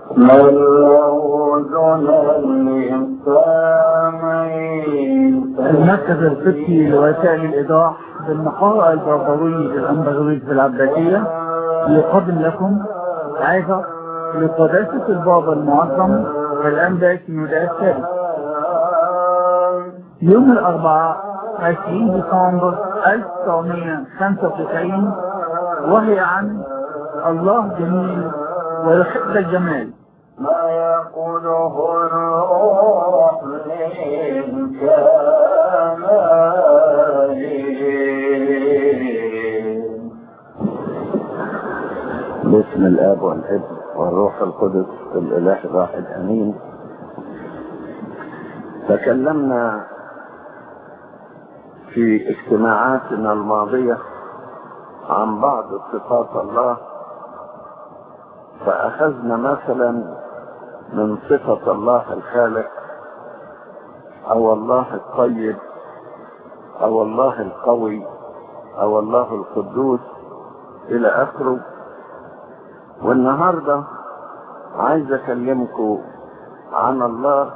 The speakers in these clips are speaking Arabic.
من له أذنين للسامعين. المركز القبطي لوسائل الإيضاح بالمقاطع البربري للأنبغوية في العباسية يقدم لكم عظة لقداسة البابا المعظم الأنبا سينودا الثالث يوم الأربعاء 20 ديسمبر 1995، وهي عن الله جميل ويحب الجمال. ما يقوله الروح من كماله. باسم الاب والابن والروح القدس الاله الواحد امين. تكلمنا في اجتماعاتنا الماضيه عن بعض صفات الله، فاخذنا مثلا من صفه الله الخالق او الله الطيب او الله القوي او الله القدوس الى اخره. والنهارده عايز اكلمكم عن الله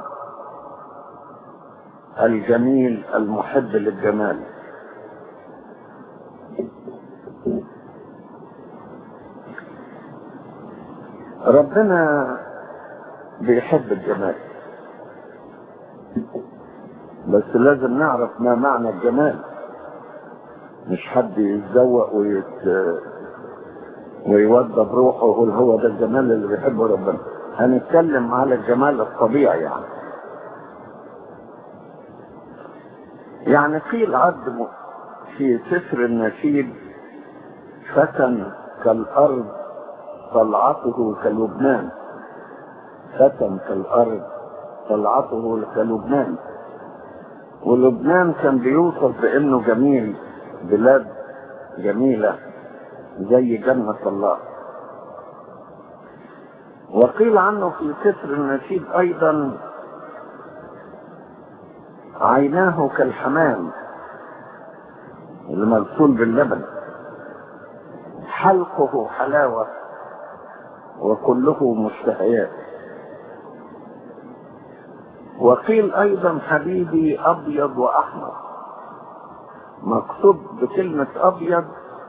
الجميل المحب للجمال. ربنا بيحب الجمال، بس لازم نعرف ما معنى الجمال. مش حد يتذوق ويوضب روحه ويقول هو ده الجمال اللي بيحبه ربنا. هنتكلم على الجمال الطبيعي. يعني قيل عبد في سفر النشيد: فتى كالأرض طلعته كلبنان. فتى كالأرض طلعته كلبنان. ولبنان كان بيوصف بأنه جميل، بلاد جميلة زي جنة الله. وقيل عنه في سفر النشيد أيضا: عيناه كالحمام المغسول باللبن، حلقه حلاوة وكله مشتهيات. وقيل أيضا: حبيبي أبيض وأحمر. مقصود بكلمة أبيض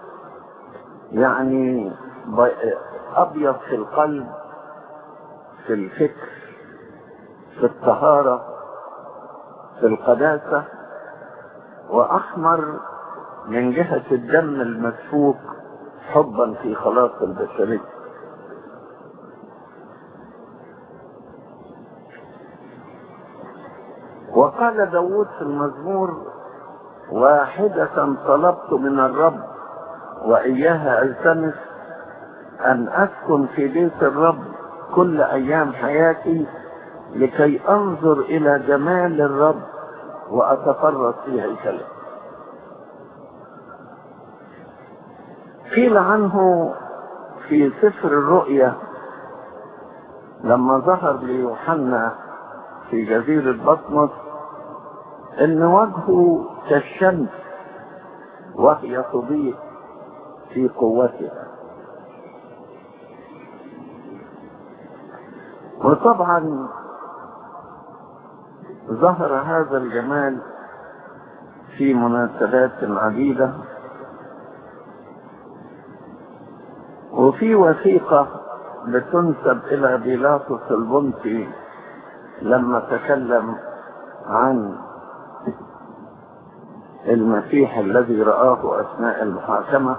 يعني أبيض في القلب، في الفكر، في الطهارة، في القداسة، وأحمر من جهة الدم المسفوك حبا في خلاص البشرية. وقال داود في المزمور: واحدة طلبت من الرب وإياها ألتمس، أن أسكن في بيت الرب كل أيام حياتي، لكي أنظر إلى جمال الرب وأتفرس في هيكله. قيل عنه في سفر الرؤيا لما ظهر ليوحنا في جزيرة بطمس إن وجهه كالشمس وهي تضيء في قوتها. وطبعا ظهر هذا الجمال في مناسبات عديدة. وفي وثيقة بتنسب إلى بيلاطس البنطي لما تكلم عن المسيح الذي رآه أثناء المحاكمة،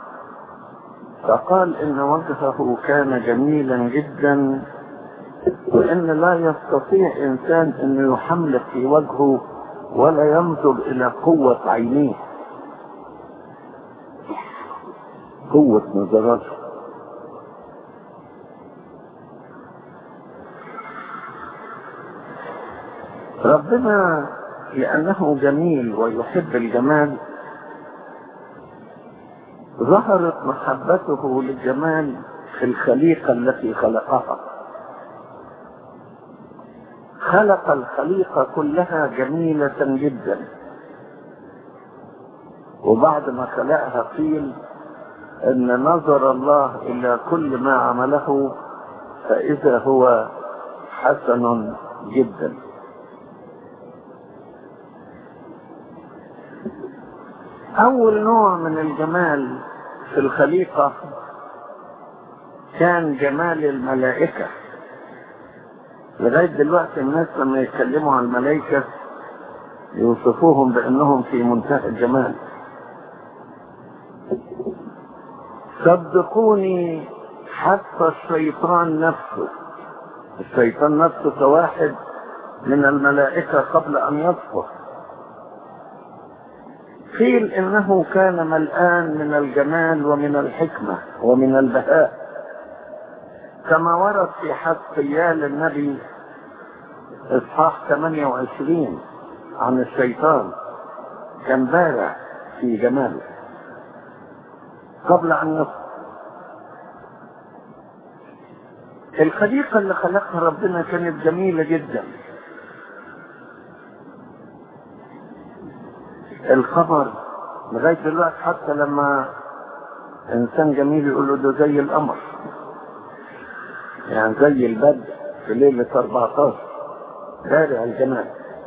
فقال إن وجهه كان جميلا جدا، وإن لا يستطيع إنسان أن يحملق في وجهه ولا ينظر إلى قوة عينيه، قوة نظراته. ربنا لأنه جميل ويحب الجمال ظهرت محبته للجمال في الخليقة التي خلقها. خلق الخليقة كلها جميلة جدا، وبعد ما خلقها قيل ان نظر الله الى كل ما عمله فإذا هو حسن جدا. أول نوع من الجمال في الخليقة كان جمال الملائكة. لغاية دلوقتي الناس لما يتكلموا عن الملائكة يوصفوهم بأنهم في منتهى الجمال. صدقوني حتى الشيطان نفسه كواحد من الملائكة قبل أن يصفر قيل إنه كان ملآن من الجمال ومن الحكمة ومن البهاء، كما ورد في حزقيال النبي إصحاح 28 عن الشيطان، كان بارع في جماله قبل أن يصفر. الخليقة اللي خلقها ربنا كانت جميلة جدا. القمر لغاية دلوقتي حتى لما إنسان جميل يقول له ده زي القمر، يعني زي البدر في ليلة 14، بارع الجمال.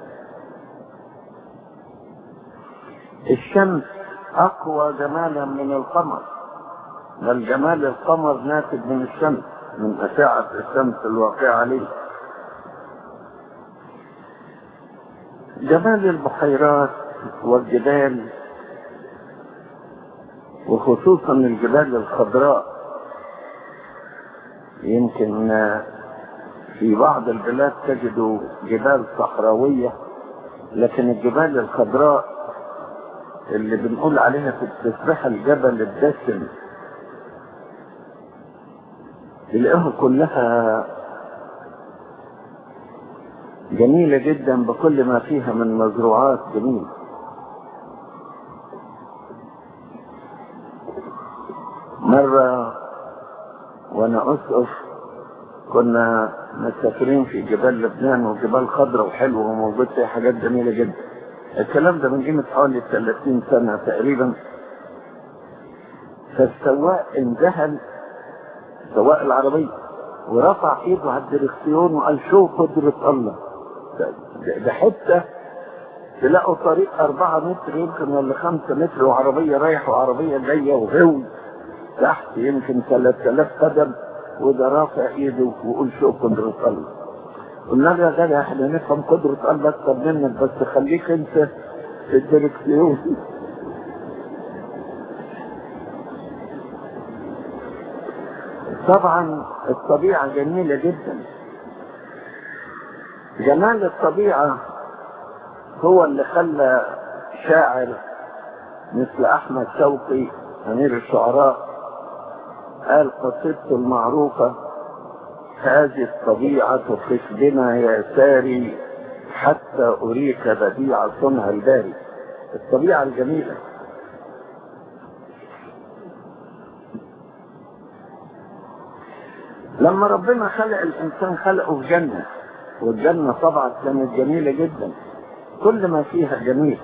الشمس أقوى جمالا من القمر، بل جمال القمر ناتج من الشمس، من أشعة الشمس الواقعة عليه. جمال البحيرات والجبال، وخصوصا الجبال الخضراء. يمكن في بعض البلاد تجدوا جبال صحراوية، لكن الجبال الخضراء اللي بنقول عليها في التسبيحة الجبل الدسم تلاقيها كلها جميلة جدا بكل ما فيها من مزروعات جميلة. مرة وانا اسقف كنا مسافرين في جبال لبنان، وجبال خضراء وحلوة وموجود فيها حاجات جميلة جدا. الكلام ده من قيمة حوالي 30 سنة تقريبا. فالسواق انذهل، سواق العربية، ورفع ايده على الدركسيون وقال شو قدرة الله. ده حتة تلاقوا طريق 4 متر يمكن ولا 5 متر، وعربية رايح وعربية جاية، وهو تحت يمكن 3000 قدم، وده رافع ايده ويقول شو قدرة الله. قلنا له يا غالي احنا نفهم قدرة الله اكتر منك، بس خليك انت في الدركسيون. طبعا الطبيعة جميلة جدا. جمال الطبيعة هو اللي خلى شاعر مثل أحمد شوقي أمير الشعراء قال قصيدته المعروفة: هذه الطبيعة خف بنا يا ساري حتى أريك بديع صنع الباري. الطبيعة الجميلة. لما ربنا خلق الإنسان خلقه في جنة، والجنة طبعا كانت جميلة جدا، كل ما فيها جميل.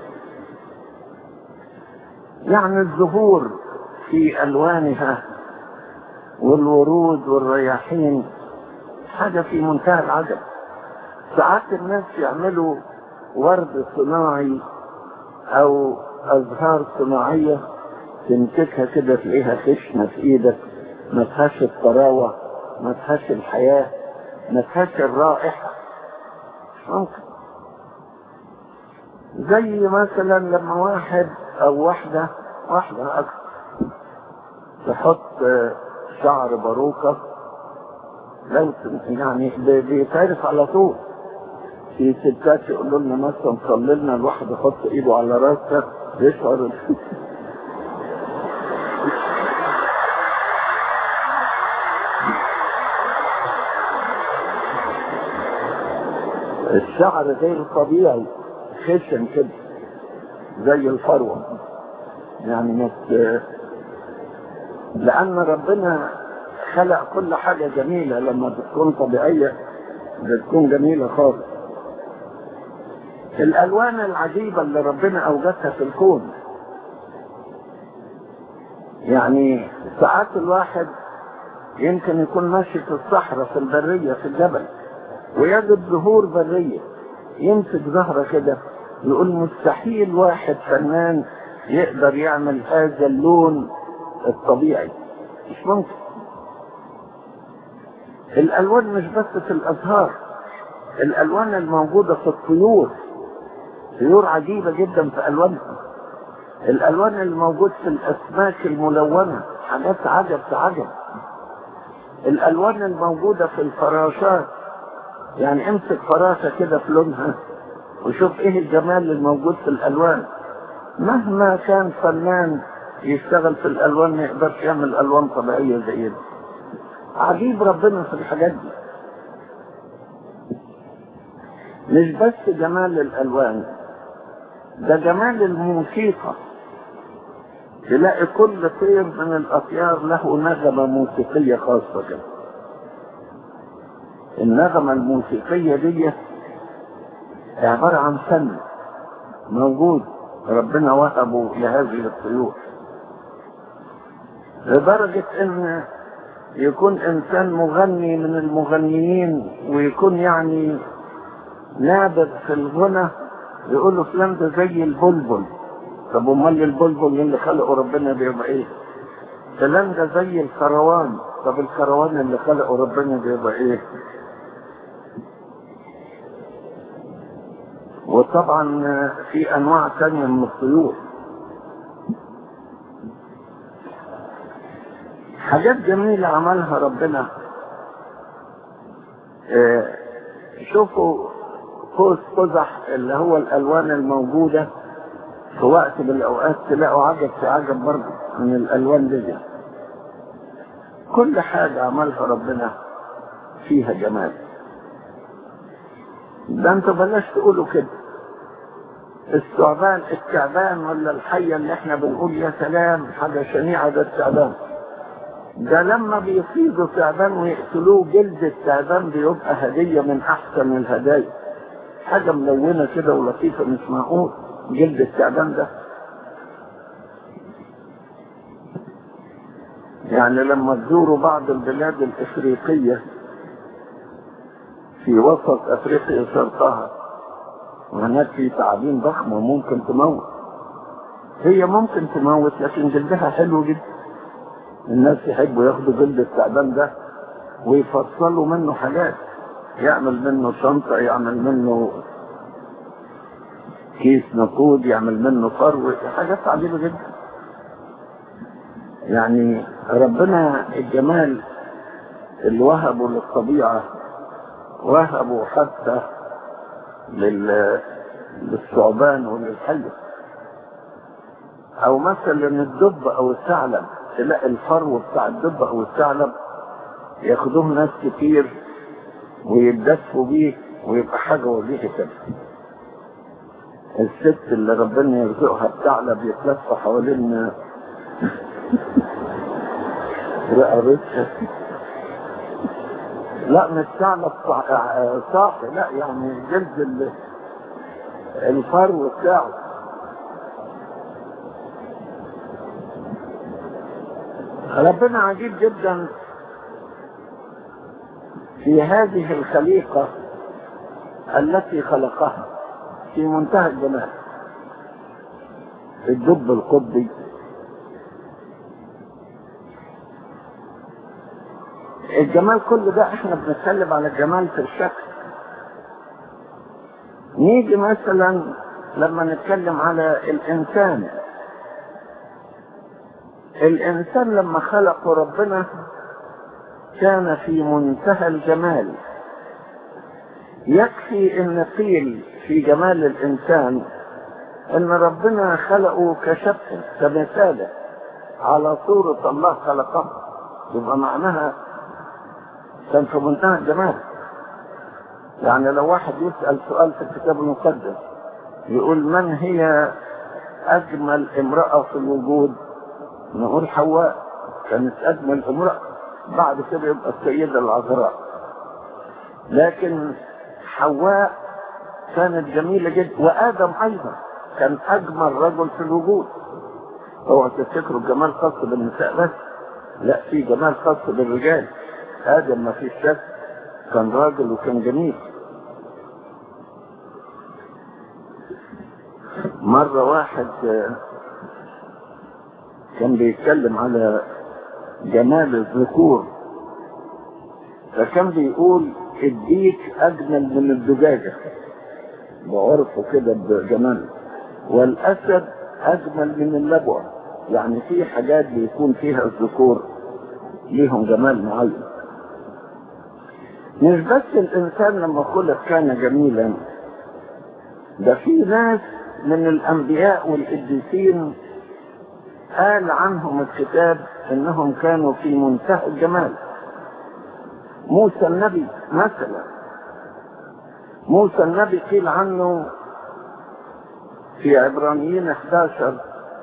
يعني الزهور في ألوانها والورود والرياحين حاجة في منتهى العجب. ساعات الناس يعملوا ورد صناعي أو أزهار صناعية تمسكها كده تلاقيها خشنة في إيدك، ما فيهاش الطراوة، ما فيهاش الحياة، ما فيهاش الرائحة. ممكن زي مثلا لما واحد أو واحدة أكثر تحط شعر باروكة، لو يعني بيتعرف على طول. في ستات يقولوا لنا مثلا صلي لنا، الواحد يحط ايده على راسها يشعر الشعر غير طبيعي، خشن كده زي الفروة. يعني لأن ربنا خلق كل حاجة جميلة، لما بتكون طبيعية بتكون جميلة خالص. الألوان العجيبة اللي ربنا أوجدها في الكون، يعني ساعات الواحد يمكن يكون ماشي في الصحراء في البرية في الجبل ويجد زهور برية، يمسك زهرة كده يقول مستحيل واحد فنان يقدر يعمل هذا اللون الطبيعي، مش ممكن. الألوان مش بس في الأزهار، الألوان الموجودة في الطيور، طيور عجيبة جدا في ألوانها. الألوان الموجود في الأسماك الملونة حاجات عجب عجب. الألوان الموجودة في الفراشات، يعني امسك فراشة كده في لونها وشوف ايه الجمال الموجود في الألوان. مهما كان فنان يشتغل في الألوان ما يقدرش يعمل ألوان طبيعية زي دي. عجيب ربنا في الحاجات دي. مش بس جمال الألوان، ده جمال الموسيقى. تلاقي كل طير من الأطيار له نغمة موسيقية خاصة كده. النغمة الموسيقية دي عبارة عن فن موجود ربنا وهبه لهذه الطيور، لدرجة ان يكون انسان مغني من المغنيين ويكون يعني نابغ في الغنى يقولوا فلان ده زي البلبل. طب امال البلبل اللي خلقه ربنا بيبقى ايه؟ فلان ده زي الكروان. طب الكروان اللي خلقه ربنا بيبقى ايه؟ وطبعا في انواع تانية من الطيور. حاجات جميلة عملها ربنا. شوفوا قوس قزح اللي هو الالوان الموجودة في وقت من الاوقات تلاقوا عجب في عجب برضه من الالوان دي. كل حاجة عملها ربنا فيها جمال. ده انتوا بلاش تقولوا كده. التعبان ولا الحية اللي احنا بنقول يا سلام حاجة شنيعة ده التعبان. ده لما بيصيدوا تعبان ويقتلوه جلد التعبان بيبقى هدية من احسن الهدايا. حاجة ملونة كده ولطيفة مش معقول جلد التعبان ده. يعني لما تزوروا بعض البلاد الافريقية في وسط افريقيا شرقها وهناك في تعابين ضخمة ممكن تموت. هي ممكن تموت لكن جلدها حلو جدا. الناس يحبوا ياخدوا جلد التعبان ده ويفصلوا منه حاجات، يعمل منه شنطة، يعمل منه كيس نقود، يعمل منه فرو، حاجات عجيبة جدا. يعني ربنا الجمال اللي وهبه للطبيعة وهبه حتى للثعبان وللحية. او مثلا الدب او الثعلب، تلاقي الفرو بتاع الدب او الثعلب ياخدوه ناس كتير ويتدفوا بيه ويبقى حاجة وظيفة كده. الست اللي ربنا يرزقها الثعلب يتلف حوالين رقبتها. لا مش ثعلب صاحي، لا يعني جلد الفرو بتاعه. ربنا عجيب جدا في هذه الخليقة التي خلقها في منتهى الجمال. الدب القطبي، الجمال كل ده احنا بنتكلم على الجمال في الشكل. نيجي مثلا لما نتكلم على الانسان. الانسان لما خلقه ربنا كان في منتهى الجمال. يكفي ان قيل في جمال الانسان ان ربنا خلقه كشبه كمثاله على صورة الله خلقه، يبقى معناها كان في منتهى الجمال. يعني لو واحد يسأل سؤال في الكتاب المقدس يقول من هي اجمل امرأة في الوجود، نقول حواء كانت اجمل امرأة، بعد كده يبقى السيدة العذراء. لكن حواء كانت جميلة جدا، وآدم أيضا كان أجمل رجل في الوجود. هو تفتكروا الجمال خاص بالنساء بس، لا، في جمال خاص بالرجال. آدم ما فيش شك كان راجل وكان جميل. مرة واحد كان بيتكلم على جمال الذكور، فكان بيقول الديك أجمل من الدجاجة بعرفه كده بجماله، والأسد أجمل من اللبوة. يعني في حاجات بيكون فيها الذكور ليهم جمال معين. مش بس الإنسان لما خلق كان جميلا، ده في ناس من الأنبياء والقديسين قال عنهم الكتاب إنهم كانوا في منتهى الجمال. موسى النبي مثلا، موسى النبي قيل عنه في عبرانيين 11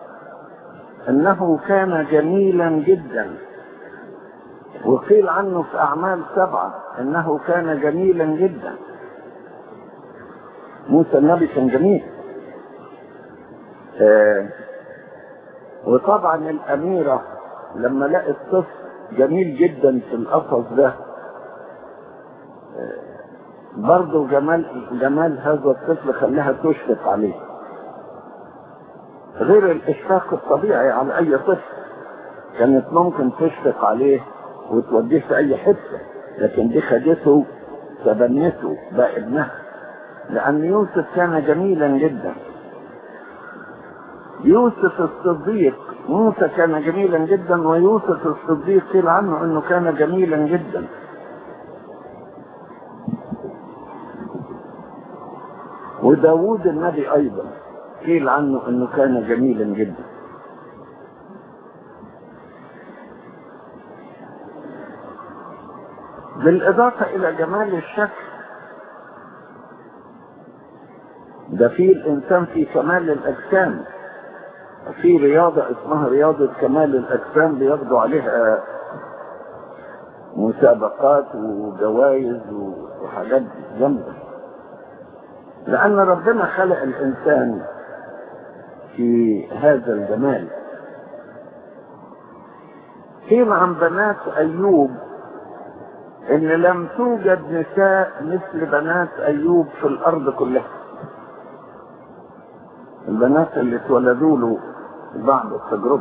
انه كان جميلا جدا، وقيل عنه في اعمال 7 انه كان جميلا جدا. موسى النبي كان جميل. وطبعا الاميرة لما لقت طفل جميل جدا في القفص ده، برضو جمال هذا الطفل خلاها تشفق عليه، غير الاشفاق الطبيعي على اي طفل. كانت ممكن تشفق عليه وتوديه في اي حته، لكن دي خدته تبنته بقى ابنها، لان يوسف كان جميلا جدا. يوسف الصديق، موسى كان جميلا جدا، ويوسف الصديق قيل عنه انه كان جميلا جدا. وداود النبي ايضا قيل عنه انه كان جميلا جدا. بالاضافة الى جمال الشكل، ده في الانسان في كمال الاجسام. في رياضة اسمها رياضة كمال الاجسام بياخدوا عليها مسابقات وجوائز وحاجات جامدة، لان ربنا خلق الانسان في هذا الجمال. قيل عن بنات ايوب ان لم توجد نساء مثل بنات ايوب في الارض كلها. البنات اللي اتولدوا له بعد التجربة.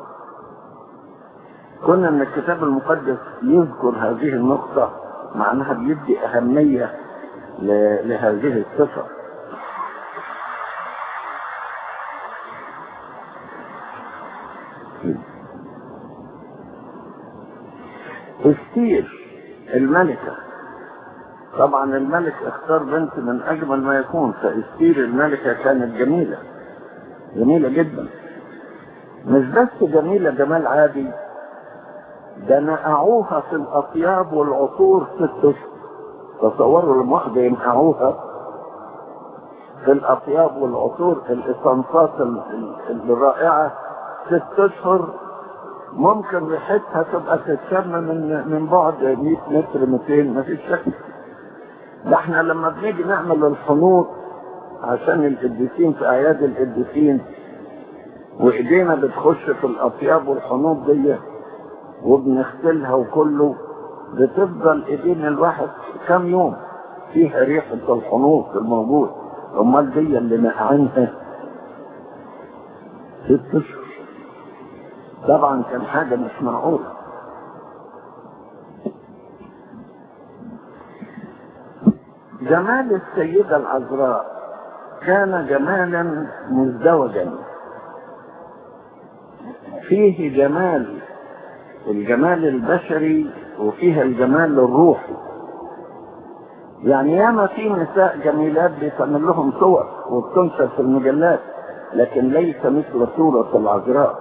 كنا ان الكتاب المقدس يذكر هذه النقطة، معناها بيدي اهمية لهذه الصفة. استير الملكة، طبعا الملك اختار بنت من اجمل ما يكون، فاستير الملكة كانت جميلة جميلة جدا. مش بس جميلة جمال عادي، ده نقعوها في الاطياب والعطور 6 اشهر. تصوروا لما واحدة ينقعوها في الاطياب والعطور الاسانسات الرائعة 6 اشهر، ممكن ريحتها تبقى تتشم من بعد 100 متر 200، مفيش شك. ده احنا لما بنيجي نعمل الحنوط عشان القديسين في اعياد القديسين، وايدينا بتخش في الاطياب والحنوط دي وبنغسلها، وكله بتفضل ايدين الواحد كام يوم فيها ريحة الحنوط الموجود. امال دي اللي نقعينها 6 اشهر، طبعا كان حاجة مش معقولة. جمال السيدة العذراء كان جمالا مزدوجا، فيه جمال الجمال البشري وفيها الجمال الروحي. يعني ياما في نساء جميلات بيتعمل لهم صور وبتنشر في المجلات، لكن ليس مثل صورة العذراء.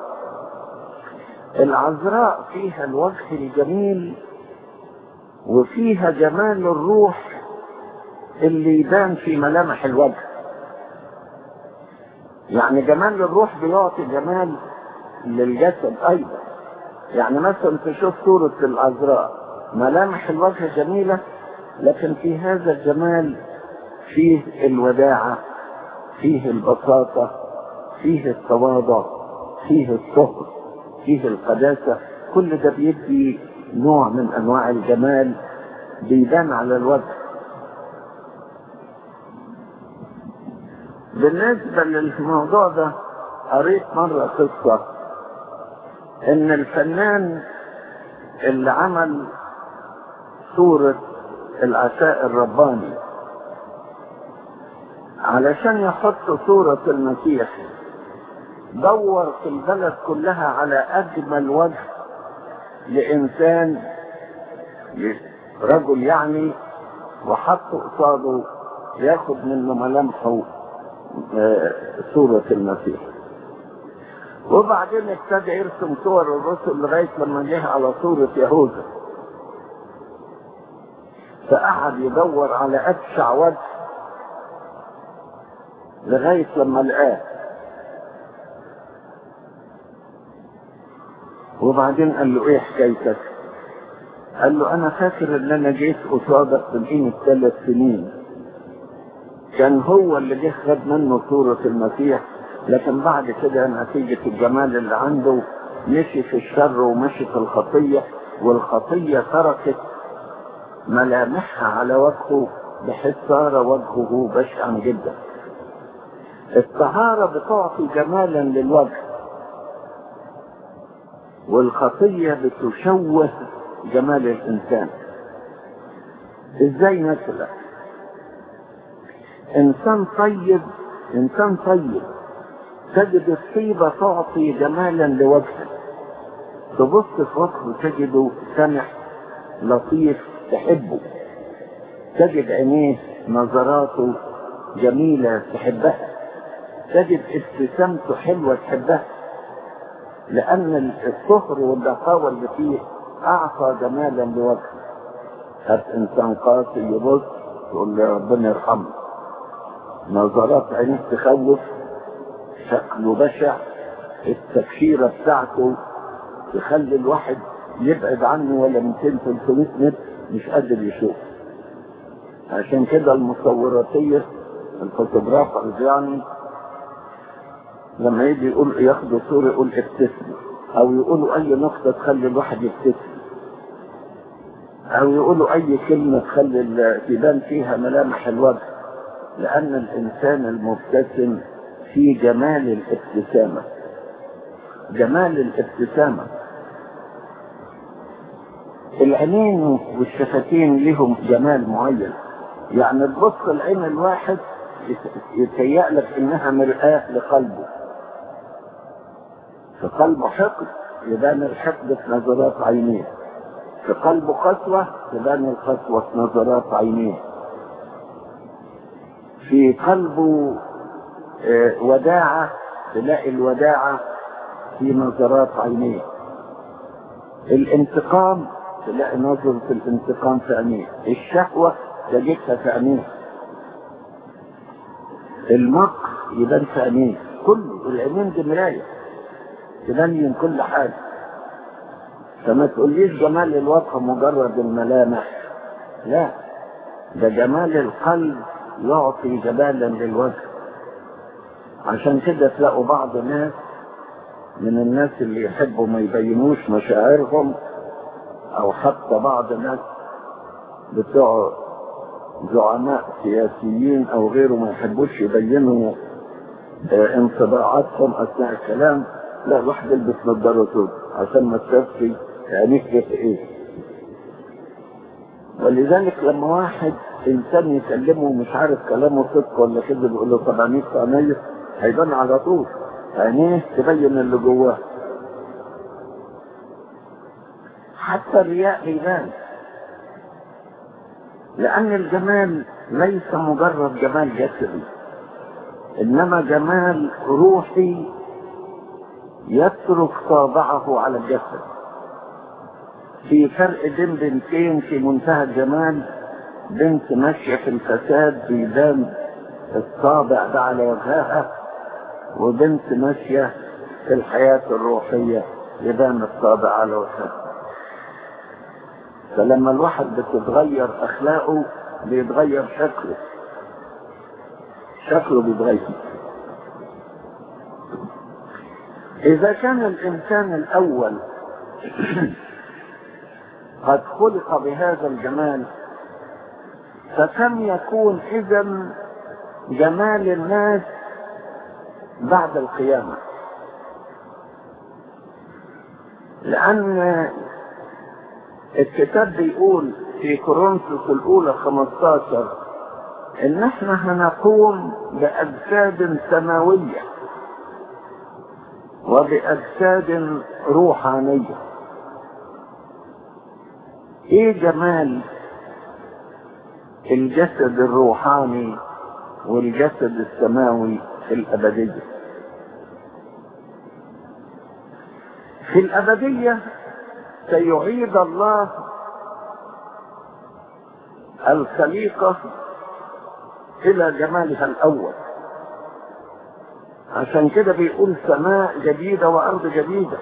العذراء فيها الوجه الجميل وفيها جمال الروح اللي يبان في ملامح الوجه. يعني جمال الروح بيعطي جمال للجسد ايضا. يعني مثلا تشوف صورة العذراء ملامح الوجه جميلة، لكن في هذا الجمال فيه الوداعة، فيه البساطة، فيه التواضع، فيه الطهر، فيه القداسة، كل ده بيدي نوع من انواع الجمال بيبان على الوجه. بالنسبة للموضوع ده قريت مرة قصة ان الفنان اللي عمل صورة العشاء الرباني علشان يحط صورة المسيح دور في البلد كلها على اجمل وجه لانسان رجل يعني، وحط قصاده ياخد منه ملامحه صورة المسيح. وبعدين ابتدى يرسم صور الرسل لغاية لما جه على صورة يهوذا، فقعد يدور على أبشع وجه لغاية لما لقاه. وبعدين قال له ايه حكايتك؟ قال له انا فاكر ان انا جيت قصادك من قيمة 3 سنين، كان هو اللي جه خد منه صورة المسيح، لكن بعد كده نتيجة الجمال اللي عنده مشي في الشر ومشي في الخطية، والخطية تركت ملامحها على وجهه بحيث صار وجهه بشعا جدا. الطهارة بتعطي جمالا للوجه، والخطية بتشوه جمال الإنسان. إزاي مثلا إنسان طيب تجد الطيبة تعطي جمالا لوجهه، تبص في وجهه تجده سمح لطيف تحبه، تجد عينيه نظراته جميلة تحبها، تجد ابتسامته حلوة تحبها، لأن الطهر والنقاوة اللي فيه أعطى جمالا لوجهه. هات إنسان قاسي يبص تقول له ربنا يرحمه، نظرات عينيه تخوف، شكله بشع، التكشيرة بتاعته تخلي الواحد يبعد عنه ولا 200-300 متر مش قادر يشوف. عشان كده المصوراتية الفوتوغرافرز يعني لما يجي يقول ياخدوا صورة يقول ابتسم، او يقولوا اي نقطة تخلي الواحد يبتسم، او يقولوا اي كلمة تخلي تبان فيها ملامح الوجه، لان الانسان المبتسم في جمال الابتسامة. جمال الابتسامة العينين والشفتين لهم جمال معين، يعني تبص العين الواحد يتهيأ لك انها مرآة لقلبه، في قلبه حقد يبان الحقد في نظرات عينيه، في قلبه قسوة تبان القسوة في نظرات عينيه، في قلبه وداعة تلاقي الوداعة في نظرات عينيه، الانتقام تلاقي نظرة الانتقام في عينيه، الشهوة تجدها في عينيه، المكر يبان في عينيه، كل العينين دي مراية تبين كل حاجة. فما تقوليش جمال الوجه مجرد الملامح، لا، ده جمال القلب يعطي جمالا للوجه. عشان كده تلاقوا بعض الناس من الناس اللي يحبوا ما يبينوش مشاعرهم، او حتى بعض الناس بتوع زعماء سياسيين او غيره ما يحبوش يبينوا انطباعاتهم اثناء الكلام، لا الواحد يلبس نظارة سود عشان ما تشوفش عينيك في ايه. ولذلك لما واحد انسان يكلمه مش عارف كلامه صدق ولا كذب يقول له طب عينيك في عينيه، هيبان على طول، عينيه تبين اللي جواه. حتى الرياء يبان، لأن الجمال ليس مجرد جمال جسدي، إنما جمال روحي يترك طابعه على الجسد. في فرق بين بنتين في منتهى الجمال، بنت ماشية في الفساد بيبان الطابع ده على وجهها، وبنت ماشية في الحياة الروحية يبان الطابع على وجهها. فلما الواحد بتتغير أخلاقه بيتغير شكله بيتغير. إذا كان الإنسان الأول قد خلق بهذا الجمال، فكم يكون إذن جمال الناس بعد القيامة؟ لأن الكتاب بيقول في كورنثوس الأولى 15 إن احنا هنقوم بأجساد سماوية وبأجساد روحانية. ايه جمال الجسد الروحاني والجسد السماوي في الأبدية؟ في الأبدية سيعيد الله الخليقة إلى جمالها الأول. عشان كده بيقول سماء جديدة وأرض جديدة،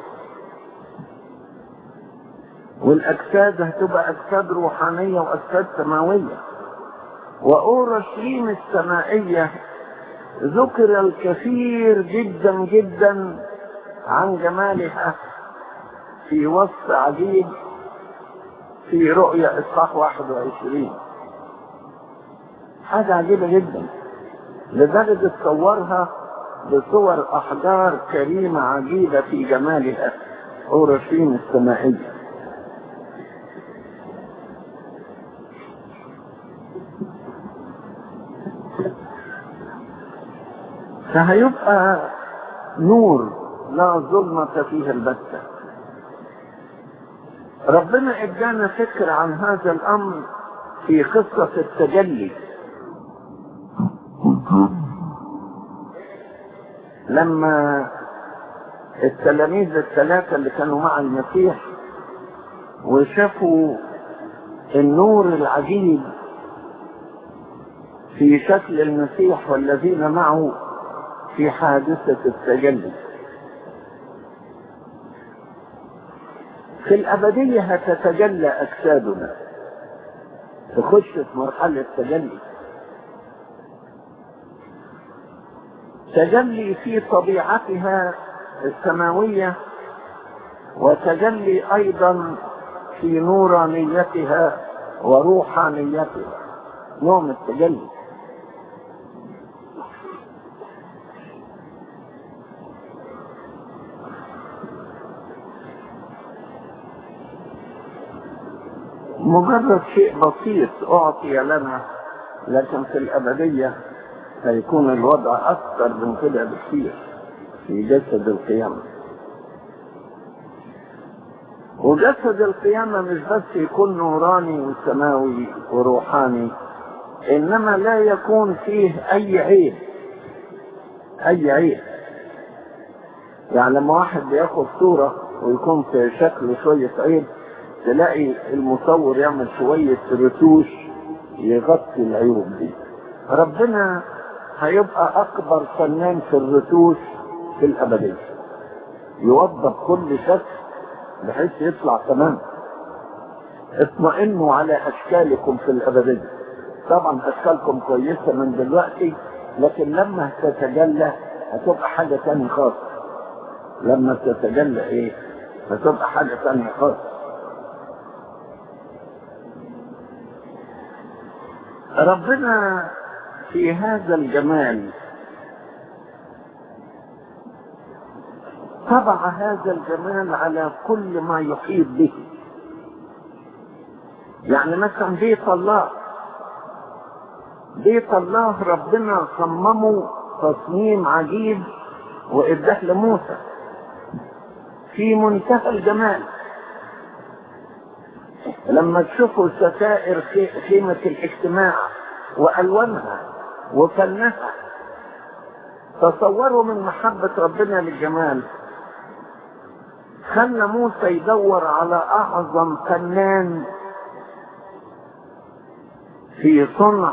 والأجساد هتبقى أجساد روحانية وأجساد سماوية. وأورشليم السمائية ذكر الكثير جدا جدا عن جمالها في وصف عجيب في رؤيا إصحاح 21. حاجة عجيبة جدا لدرجة تصورها بصور أحجار كريمة عجيبة في جمالها أورشليم السمائية. فهيبقى نور لا ظلمة فيه البتة. ربنا ادانا فكر عن هذا الأمر في قصة التجلي، لما التلاميذ الثلاثة اللي كانوا مع المسيح وشافوا النور العجيب في شكل المسيح والذين معه في حادثة التجلي. في الأبدية هتتجلى أجسادنا، تخش في مرحلة تجلي، تجلي في طبيعتها السماوية، وتجلي أيضا في نورانيتها وروحانيتها، نوع من التجلي. مجرد شيء بسيط أعطي لنا، لكن في الأبدية هيكون الوضع أكثر من كده بكثير في جسد القيامة. وجسد القيامة مش بس يكون نوراني وسماوي وروحاني، إنما لا يكون فيه أي عيب. أي عيب يعني لما واحد بياخد صورة ويكون في شكله شوية عيب، تلاقي المصور يعمل شوية رتوش يغطي العيوب دي. ربنا هيبقى أكبر فنان في الرتوش في الأبدية، يوضب كل شكل بحيث يطلع تمام. اطمئنوا على أشكالكم في الأبدية. طبعا أشكالكم كويسة من دلوقتي، لكن لما تتجلى هتبقى حاجة تانية خاصة. لما تتجلى إيه؟ هتبقى حاجة تانية خاصة. ربنا في هذا الجمال طبع هذا الجمال على كل ما يحيط به. يعني مثلا بيت الله ربنا صممه تصميم عجيب وإداه لموسى في منتهى الجمال. لما تشوفوا ستائر خيمة الاجتماع وألوانها وفنها، تصوروا من محبة ربنا للجمال. خلى موسى يدور على أعظم فنان في صنع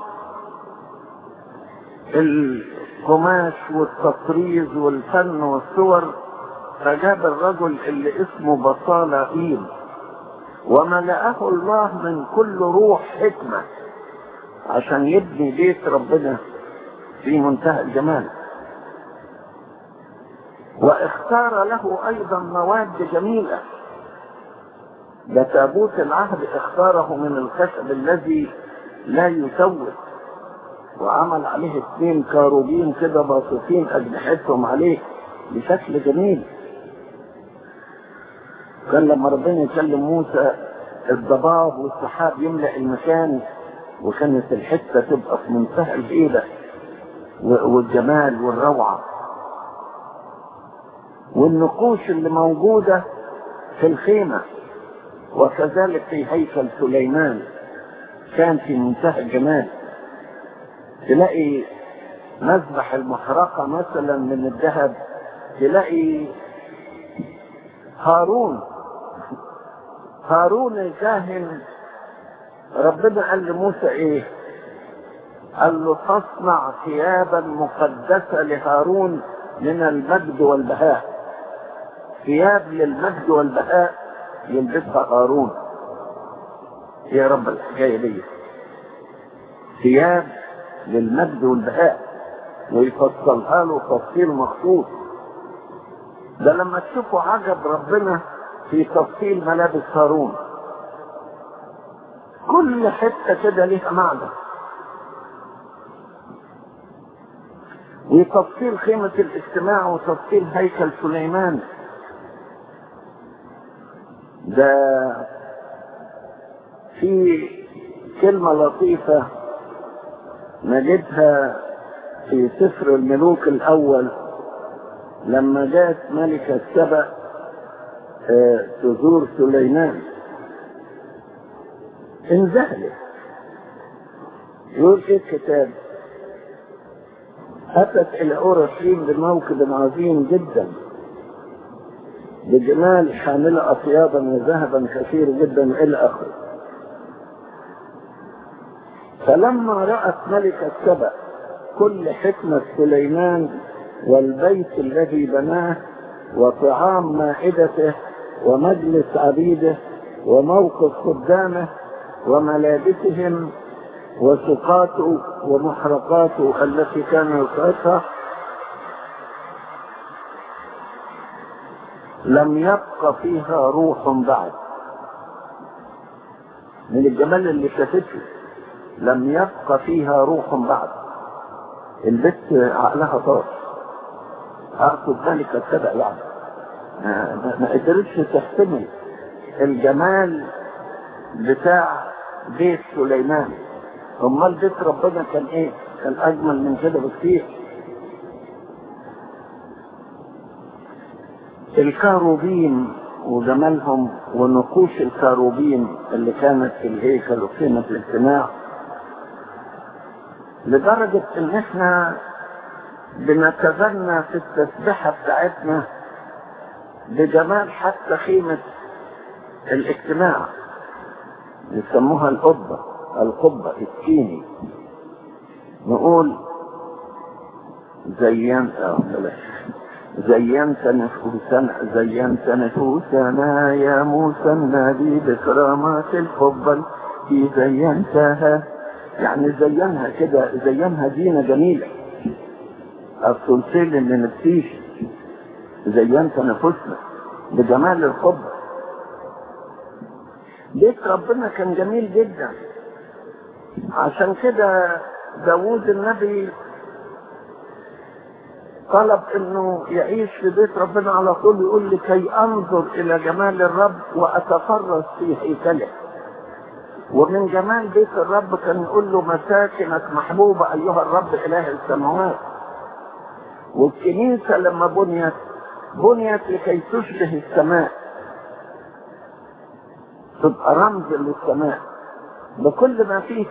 القماش والتطريز والفن والصور، فجاب الرجل اللي اسمه بصالائيل، وملأه الله من كل روح حكمة عشان يبني بيت ربنا في منتهى الجمال. واختار له ايضا مواد جميلة. ده تابوت العهد اختاره من الخشب الذي لا يسوس، وعمل عليه 2 كاروبين كده باصصين اجنحتهم عليه بشكل جميل. كان لما ربنا يكلم موسى الضباب والسحاب يملأ المكان، وكانت الحتة تبقى في منتهى الهيبة والجمال والروعة. والنقوش اللي موجودة في الخيمة وكذلك في هيكل سليمان كان في منتهى الجمال. تلاقي مذبح المحرقة مثلا من الذهب، تلاقي هارون الكاهن ربنا قال لموسى ايه؟ قال له تصنع ثيابا مقدسة لهارون من المجد والبهاء. ثياب للمجد والبهاء يلبسها هارون. يا رب الحكاية دي ثياب للمجد والبهاء، ويفصلها له تفصيل مخصوص. ده لما تشوفوا عجب ربنا في تفصيل ملابس هارون، كل حتة كده ليها معنى. وتفصيل خيمة الاجتماع وتفصيل هيكل سليمان. ده في كلمة لطيفة نجدها في سفر الملوك الأول لما جاءت ملكة سبأ تزور سليمان، انذهلت. يقول ايه الكتاب؟ أتت إلى أورشليم بموكب عظيم جدا بجمال حاملة أطيابا وذهبا كثير جدا إلى آخره. فلما رأت ملكة سبأ كل حكمة سليمان والبيت الذي بناه وطعام مائدته ومجلس عبيده وموقف خدامه وملابسهم وسقاته ومحرقاته التي كان يطعمها، لم يبق فيها روح بعد. من الجمال اللي شافته لم يبق فيها روح بعد. البت عقلها طار، اقصد ذلك ابتدأ يعني ما قدرتش تحتمل الجمال بتاع بيت سليمان. امال بيت ربنا كان ايه؟ كان اجمل من كده بكثير. الكاروبين وجمالهم ونقوش الكاروبين اللي كانت في الهيكل وخيمة الاجتماع، لدرجة ان احنا بنتغنى في التسبيحة بتاعتنا بجمال حتى خيمة الاجتماع. يسموها القبة الصيني. نقول زينت نفوسنا يا موسى النبي بكرامات القبة في زينتها. يعني زينها كده، زينها زينة جميلة. السلسل اللي نبتيش زينت نفوسنا بجمال القبة. بيت ربنا كان جميل جدا. عشان كده داوود النبي طلب انه يعيش في بيت ربنا على طول. يقول لي كي انظر الى جمال الرب واتفرس في هيكله. ومن جمال بيت الرب كان يقول له مساكنك محبوبة ايها الرب اله السماوات. والكنيسة لما بنيت لكي تشبه السماء، تبقى رمز للسماء بكل ما فيها،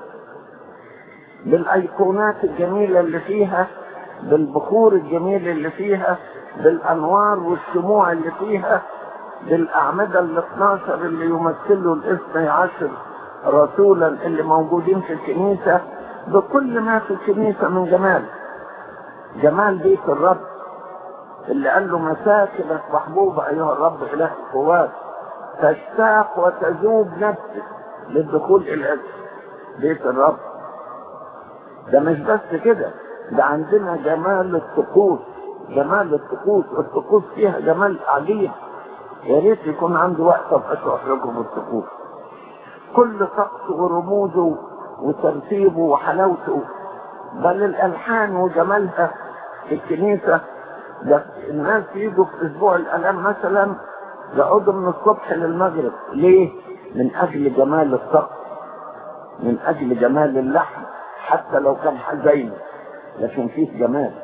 بالايقونات الجميلة اللي فيها، بالبخور الجميل اللي فيها، بالانوار والشموع اللي فيها، بالاعمدة ال12 اللي يمثلوا ال12 رسولا اللي موجودين في الكنيسة، بكل ما في الكنيسة من جمال بيت الرب اللي قال له مساكنك محبوبة ايها الرب اله القوات، تشتاق وتذوب نفسك للدخول الى بيت الرب. ده مش بس كده، ده عندنا جمال الطقوس جمال الطقوس. الطقوس فيها جمال عجيب، يا ريت يكون عندي وقت ابقى اشرح لكم الطقوس. كل طقس ورموزه وترتيبه وحلاوته، بل الالحان وجمالها في الكنيسه. ده الناس يجوا في اسبوع الالام مثلا يقعدوا من الصبح للمغرب. ليه؟ من اجل جمال الطقس، من اجل جمال اللحن، حتى لو كان حزين لكن فيه جمال.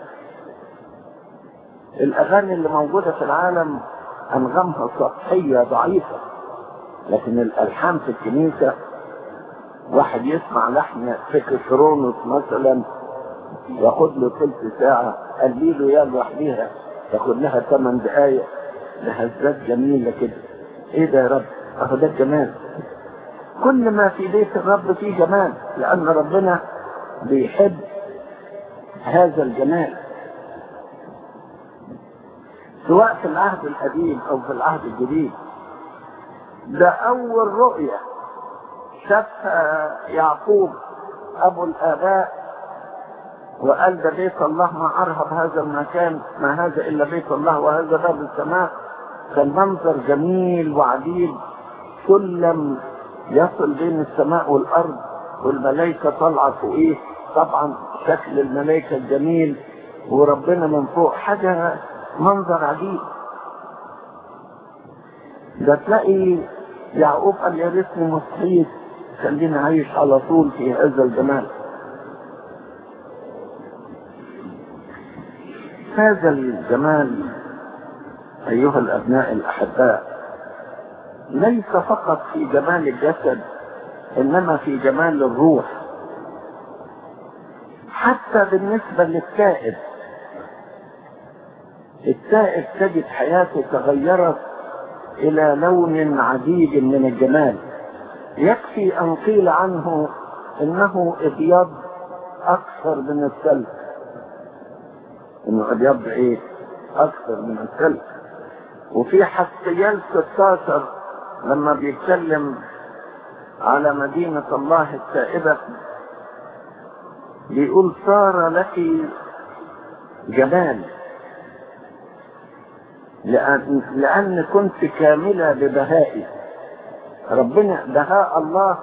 الاغاني اللي موجوده في العالم انغامها سطحيه ضعيفه، لكن الالحان في الكنيسه واحد يسمع لحن فيكسرونوس مثلا ياخد له ثلث ساعه، قليله يا لوحديها تاخد لها 8 دقائق لهزات جميله كده. ايه ده يا رب؟ اهو ده الجمال. كل ما في بيت الرب فيه جمال، لان ربنا بيحب هذا الجمال، سواء في العهد القديم او في العهد الجديد. ده اول رؤية شافها يعقوب ابو الاباء وقال ده بيت الله، ما ارهب هذا المكان، ما هذا الا بيت الله وهذا باب السماء. كان منظر جميل وعجيب، سلم يصل بين السماء والارض والملائكة طالعة فوقيه، طبعا شكل الملائكة الجميل وربنا من فوق، حاجة منظر عجيب. ده تلاقي يعقوب قال يا ريتني مصحيت، خلينا عايش على طول في هذا الجمال. هذا الجمال ايها الابناء الاحباء ليس فقط في جمال الجسد، انما في جمال الروح. حتى بالنسبة للتائب، التائب تجد حياته تغيرت الى لون عديد من الجمال. يكفي ان قيل عنه انه ابيض اكثر من الثلج، انه ابيض ايه؟ اكثر من الثلج. وفي حسقيال 16 لما بيتكلم على مدينة الله التائبة بيقول صار لك جمال لأن كنت كاملة ببهائي. ربنا بهاء الله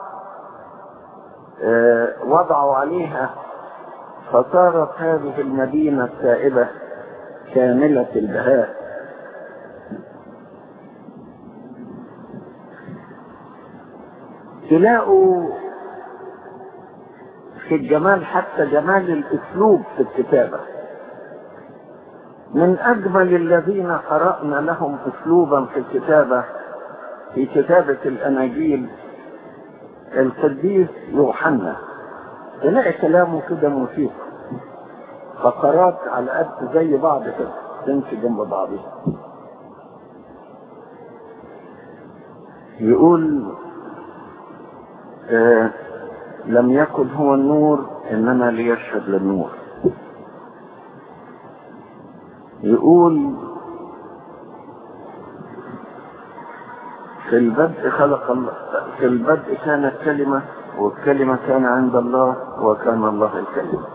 وضعوا عليها، فصارت هذه المدينة التائبة كاملة البهاء. تلاقوا في الجمال حتى جمال الاسلوب في الكتابة. من اجمل الذين قرأنا لهم اسلوبا في الكتابة في كتابة الاناجيل القديس يوحنا. تلاقي كلامه كده موسيقى، فقرات على قد زي بعض كده تمشي جنب بعضها. يقول لم يكن هو النور انما ليشهد للنور. يقول في البدء خلق الله، في البدء كانت كلمة والكلمة كان عند الله وكان الله الكلمة.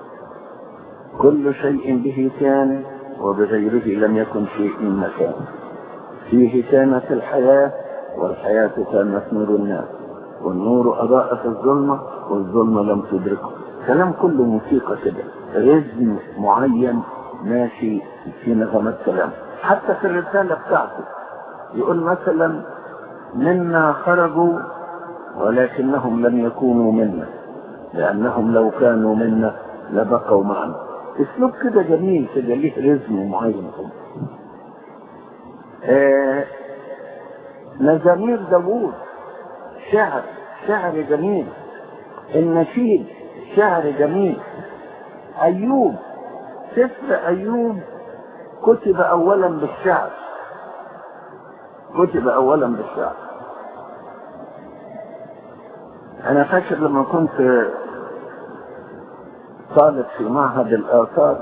كل شيء به كان وبغيره لم يكن شيء مما كان. فيه كانت الحياة والحياة كانت نور الناس والنور أضاء في الظلمة والظلمة لم تدركه. كلام كله موسيقى كده، رزم معين ماشي في نغمات كلام. حتى في الرسالة بتاعته يقول مثلا منا خرجوا ولكنهم لم يكونوا منا، لأنهم لو كانوا منا لبقوا معنا. اسلوب كده جميل كده، ليه رزم معين. مزامير داوود شعر جميل، النشيد شعر جميل. أيوب، سفر أيوب كتب أولا بالشعر، أنا فاكر لما كنت طالب في معهد الآثار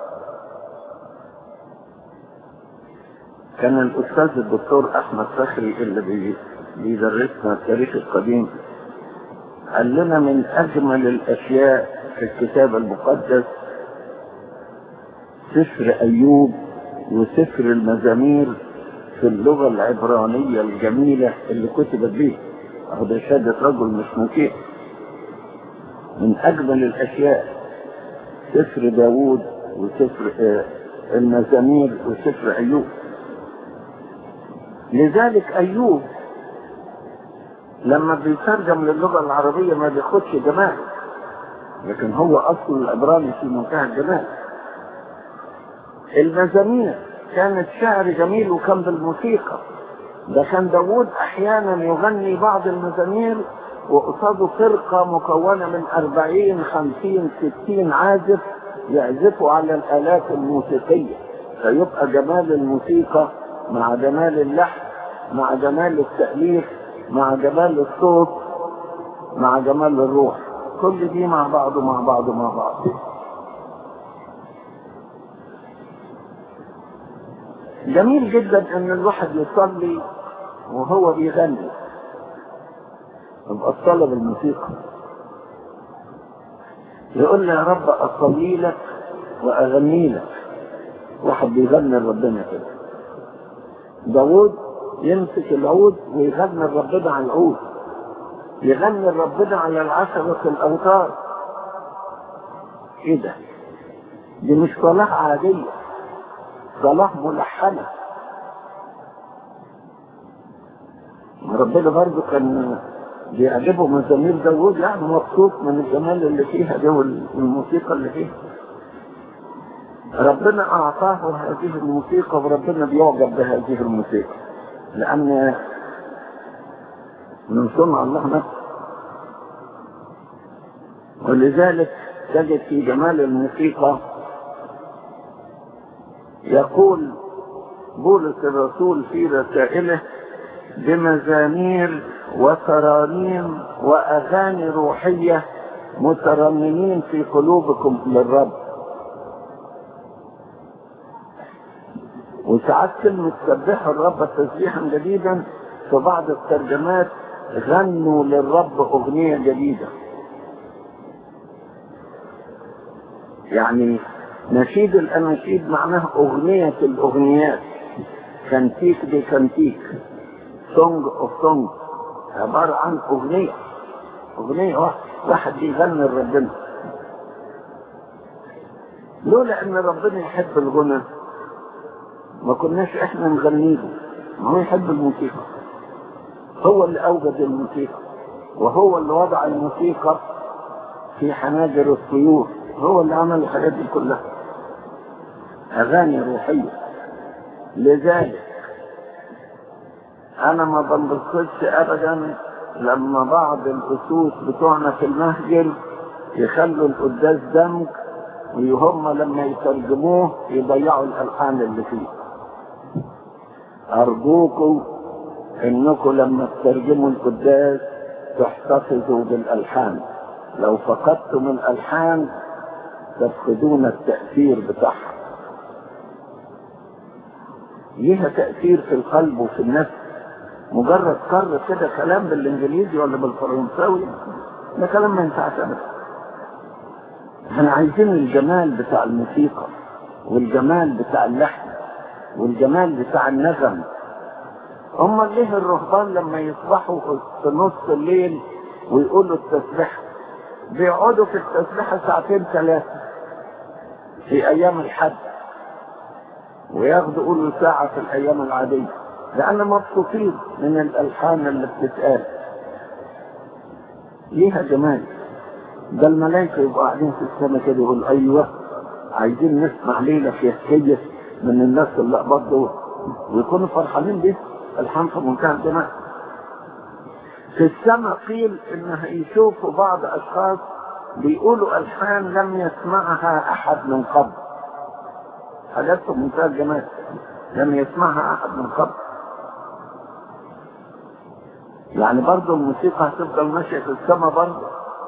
كان الأستاذ الدكتور أحمد فخري اللي بيدرسنا التاريخ القديم قال لنا من أجمل الأشياء في الكتاب المقدس سفر أيوب وسفر المزامير في اللغة العبرانية الجميلة اللي كتبت به. ده شهادة رجل مش مسيح. من أجمل الأشياء سفر داوود وسفر المزامير وسفر أيوب. لذلك أيوب لما بيترجم للغة العربية ما بياخدش جمال، لكن هو أصل العبراني في منتهى الجمال. المزامير كانت شعر جميل وكان بالموسيقى. ده كان داوود أحيانا يغني بعض المزامير وقصاده فرقة مكونة من 40 50 60 عازف يعزفوا على الآلات الموسيقية، فيبقى جمال الموسيقى مع جمال اللحن مع جمال التأليف مع جمال الصوت مع جمال الروح، كل دي مع بعض مع بعض مع بعض. جميل جدا ان الواحد يصلي وهو بيغني، يبقى الصلاة بالموسيقى. يقول لي يا رب اصلي لك واغني لك، واحد بيغني لربنا كده. داوود يمسك العود ويغني لربنا على العود، يغني لربنا على العشرة الاوتار. ايه ده؟ دي مش صلاة عادية، صلاة ملحنة. ربنا برضه كان بيعجبه مزامير داوود، يعني مبسوط من الجمال اللي فيها دي والموسيقى اللي فيها. ربنا أعطاه هذه الموسيقى وربنا بيعجب بهذه الموسيقى، لأن من صنع الله نفسه. ولذلك تجد في جمال الموسيقى يقول بولس الرسول في رسائله: بمزامير وترانيم وأغاني روحية مترنمين في قلوبكم للرب. وساعات كلمة سبحوا الرب تسبيحا جديدا، في بعض الترجمات غنوا للرب أغنية جديدة. يعني نشيد الأناشيد معناه أغنية الأغنيات، كانتيك دي كانتيك، سونج اوف سونج، عبارة عن أغنية واحد بيغني لربنا. لولا أن ربنا يحب الغنى ما كناش إحنا نغني له، ما هو يحب الموسيقى، هو اللي أوجد الموسيقى وهو اللي وضع الموسيقى في حناجر الطيور، هو اللي عمل الحاجات دي كلها، أغاني روحية. لذلك أنا ما بنبسطش أبدا لما بعض الأسوس بتوعنا في المهجر يخلوا القداس دمج، وهم لما يترجموه يضيعوا الألحان اللي فيه. أرجوكم إنكم لما تترجموا القداس تحتفظوا بالألحان، لو فقدتم الألحان تفقدون التأثير بتاعها. ليها تأثير في القلب وفي النفس. مجرد كر كده كلام بالإنجليزي ولا بالفرنساوي ده كلام ما ينفعش أبدا. احنا عايزين الجمال بتاع الموسيقى والجمال بتاع اللحن والجمال بتاع النغم. هم ليه الرهبان لما يصبحوا في نص الليل ويقولوا التسبيحة بيقعدوا في التسبيحة ساعتين 3 في أيام الحد، وياخدوا يقولوا ساعة في الأيام العادية، لأن مبسوطين من الألحان اللي بتتقال. ليها جمال. ده الملائكة يبقوا قاعدين في السماء كده يقول أيوة عايزين نسمع ليلة فيهية من الناس اللي قبضوا، ويكونوا فرحانين بيه. الحان في منتهى الجمال. في السماء قيل إن يشوفوا بعض أشخاص بيقولوا ألحان لم يسمعها أحد من قبل، حاجات في منتهى الجمال لم يسمعها أحد من قبل. يعني برضو الموسيقى هتفضل ماشية في السماء برضو.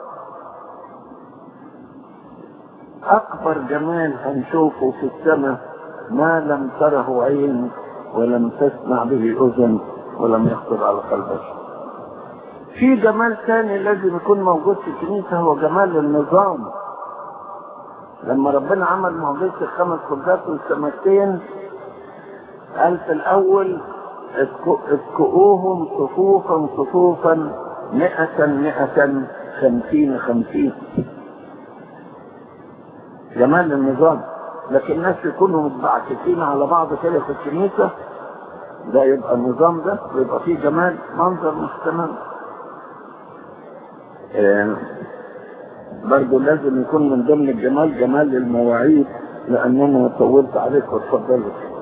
أكبر جمال هنشوفه في السماء ما لم تره عين ولم تسمع به أذن ولم يخطر على قلب بشر. في جمال ثاني لازم يكون موجود في الكنيسة، هو جمال النظام. لما ربنا عمل معجزة الخمس خبزات والسمكتين قال في الأول اسكؤوهم صفوفا صفوفا 100 100 50 50. جمال النظام. لكن الناس يكونوا متبعكسين على بعض كده في الكنيسة، ده يبقى النظام ده يبقى فيه جمال، منظر مستمر. برضه لازم يكون من ضمن الجمال جمال المواعيد، لأننا طولت عليك واتفضلوا.